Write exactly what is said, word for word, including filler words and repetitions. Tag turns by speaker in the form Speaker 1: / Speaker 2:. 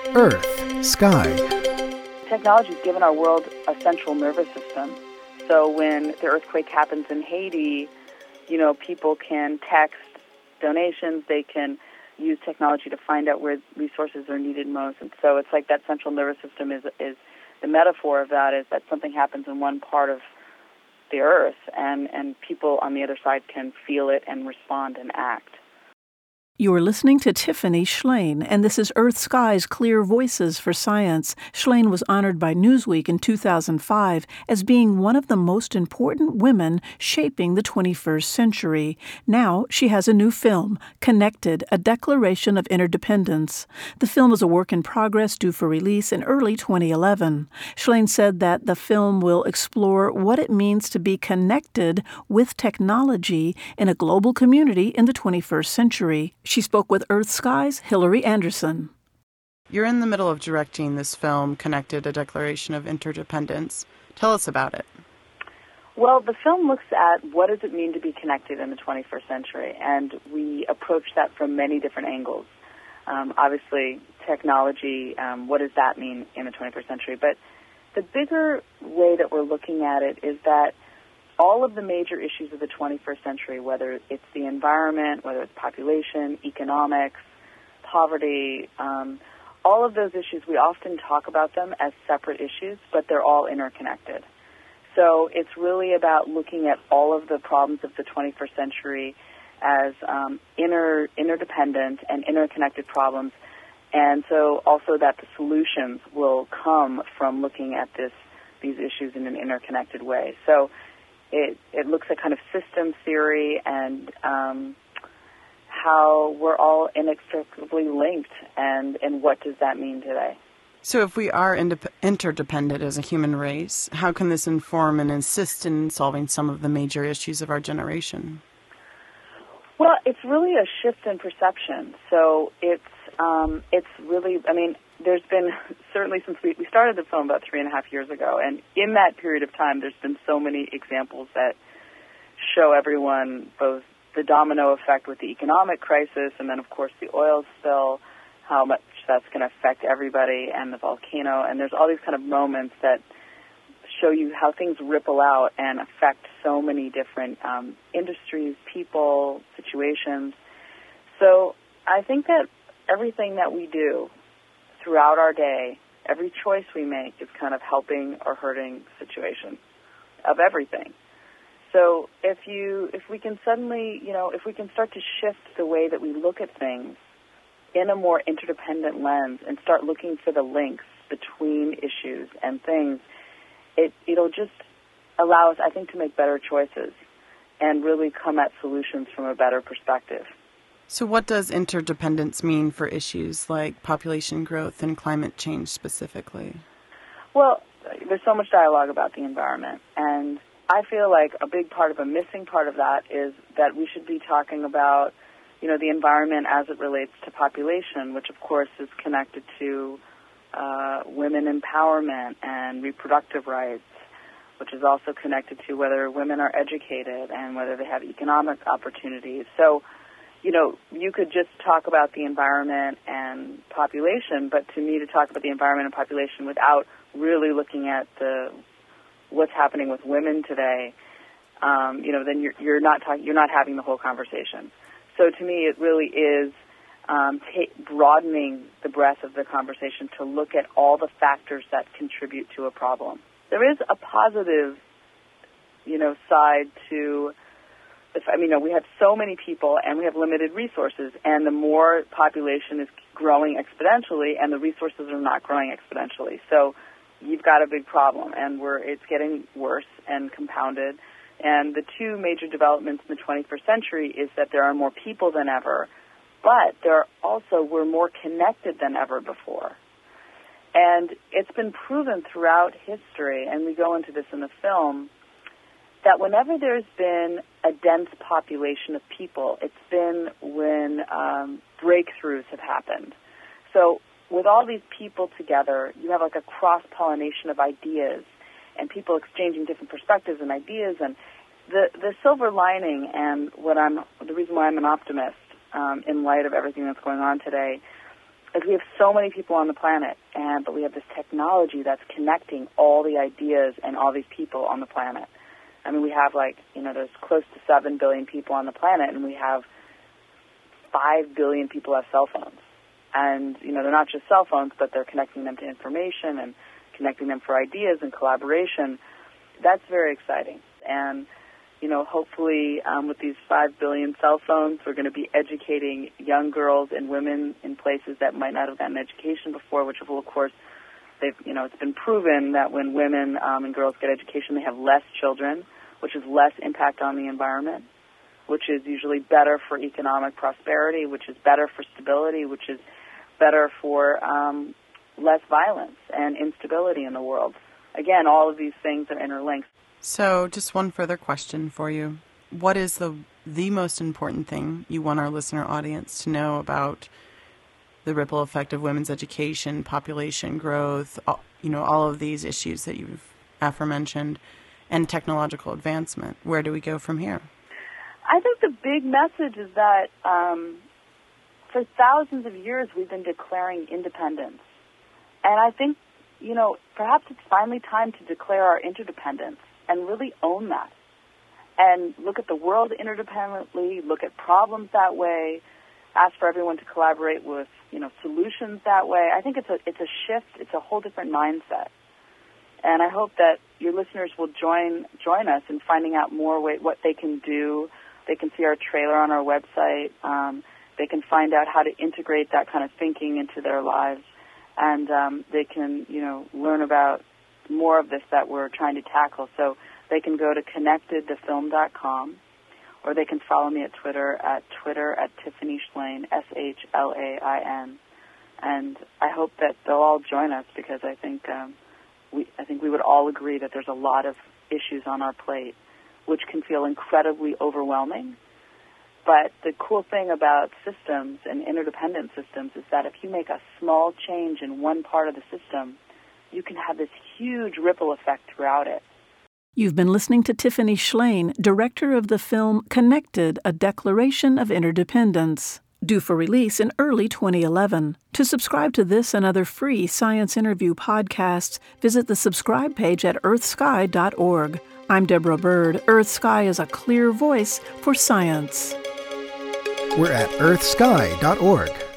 Speaker 1: Earth, Sky.
Speaker 2: Technology has given our world a central nervous system. So when the earthquake happens in Haiti, you know, people can text donations, they can use technology to find out where resources are needed most. And so it's like that central nervous system is is the metaphor of that is that something happens in one part of the earth and, and people on the other side can feel it and respond and act.
Speaker 3: You're listening to Tiffany Shlain, and this is Earth Sky's Clear Voices for Science. Shlain was honored by Newsweek in two thousand five as being one of the most important women shaping the twenty-first century. Now she has a new film, Connected, A Declaration of Interdependence. The film is a work in progress due for release in early twenty eleven. Shlain said that the film will explore what it means to be connected with technology in a global community in the twenty-first century. She spoke with Earth Sky's Hillary Anderson.
Speaker 4: You're in the middle of directing this film, Connected, A Declaration of Interdependence. Tell us about it.
Speaker 2: Well, the film looks at what does it mean to be connected in the twenty-first century, and we approach that from many different angles. Um, obviously, technology, um, what does that mean in the twenty-first century? But the bigger way that we're looking at it is that all of the major issues of the twenty-first century, whether it's the environment, whether it's population, economics, poverty, um, all of those issues, we often talk about them as separate issues, but they're all interconnected. So it's really about looking at all of the problems of the twenty-first century as um, inter interdependent and interconnected problems, and so also that the solutions will come from looking at this these issues in an interconnected way. So It, it looks at kind of system theory and um, how we're all inextricably linked, and, and what does that mean today?
Speaker 4: So if we are indep- interdependent as a human race, how can this inform and assist in solving some of the major issues of our generation?
Speaker 2: Well, it's really a shift in perception. So it's um, it's really, I mean, there's been, certainly since we, we started the film about three and a half years ago, and in that period of time, there's been so many examples that show everyone both the domino effect with the economic crisis and then, of course, the oil spill, how much that's going to affect everybody, and the volcano, and there's all these kind of moments that show you how things ripple out and affect so many different um, industries, people, situations. So I think that everything that we do throughout our day, every choice we make is kind of helping or hurting situation of everything. So if you, if we can suddenly, you know, if we can start to shift the way that we look at things in a more interdependent lens and start looking for the links between issues and things, it, it'll just allow us, I think, to make better choices and really come at solutions from a better perspective.
Speaker 4: So what does interdependence mean for issues like population growth and climate change specifically?
Speaker 2: Well, there's so much dialogue about the environment, and I feel like a big part of a missing part of that is that we should be talking about, you know, the environment as it relates to population, which of course is connected to uh, women empowerment and reproductive rights, which is also connected to whether women are educated and whether they have economic opportunities. So, you know, you could just talk about the environment and population, but to me to talk about the environment and population without really looking at the what's happening with women today, um, you know, then you're, you're not talking, you're not having the whole conversation. So to me, it really is um, ta- broadening the breadth of the conversation to look at all the factors that contribute to a problem. There is a positive, you know, side to. I mean, you know, we have so many people and we have limited resources, and the more population is growing exponentially and the resources are not growing exponentially. So you've got a big problem, and we're, it's getting worse and compounded. And the two major developments in the twenty-first century is that there are more people than ever, but there are also, we're more connected than ever before. And it's been proven throughout history, and we go into this in the film, that whenever there's been a dense population of people, it's been when um, breakthroughs have happened. So with all these people together, you have like a cross-pollination of ideas and people exchanging different perspectives and ideas. And the, the silver lining, and what I'm the reason why I'm an optimist um, in light of everything that's going on today, Like, we have so many people on the planet, and but we have this technology that's connecting all the ideas and all these people on the planet. I mean, we have, like, you know, there's close to seven billion people on the planet, and we have five billion people have cell phones. And, you know, they're not just cell phones, but they're connecting them to information and connecting them for ideas and collaboration. That's very exciting. And, you know, hopefully um, with these five billion cell phones, we're going to be educating young girls and women in places that might not have gotten education before, which will, of course, they've, you know, it's been proven that when women um, and girls get education, they have less children, which is less impact on the environment, which is usually better for economic prosperity, which is better for stability, which is better for um, less violence and instability in the world. Again, all of these things are interlinked.
Speaker 4: So just one further question for you. What is the the most important thing you want our listener audience to know about the ripple effect of women's education, population growth, all, you know, all of these issues that you've aforementioned, and technological advancement? Where do we go from here?
Speaker 2: I think the big message is that um, for thousands of years we've been declaring independence. And I think, you know, perhaps it's finally time to declare our interdependence and really own that. And look at the world interdependently, look at problems that way, ask for everyone to collaborate with, you know, solutions that way. I think it's a it's a shift, it's a whole different mindset. And I hope that your listeners will join join us in finding out more way, what they can do. They can see our trailer on our website. Um, they can find out how to integrate that kind of thinking into their lives. And um, they can, you know, learn about more of this that we're trying to tackle. So they can go to connected to film dot com, or they can follow me at Twitter at Twitter at Tiffany Shlain, S H L A I N. And I hope that they'll all join us, because I think um, we I think we would all agree that there's a lot of issues on our plate, which can feel incredibly overwhelming. But the cool thing about systems and interdependent systems is that if you make a small change in one part of the system, you can have this huge ripple effect throughout it.
Speaker 3: You've been listening to Tiffany Shlain, director of the film Connected, A Declaration of Interdependence, due for release in early twenty eleven. To subscribe to this and other free science interview podcasts, visit the subscribe page at earth sky dot org. I'm Deborah Bird. Earth Sky is a clear voice for science.
Speaker 1: We're at earth sky dot org.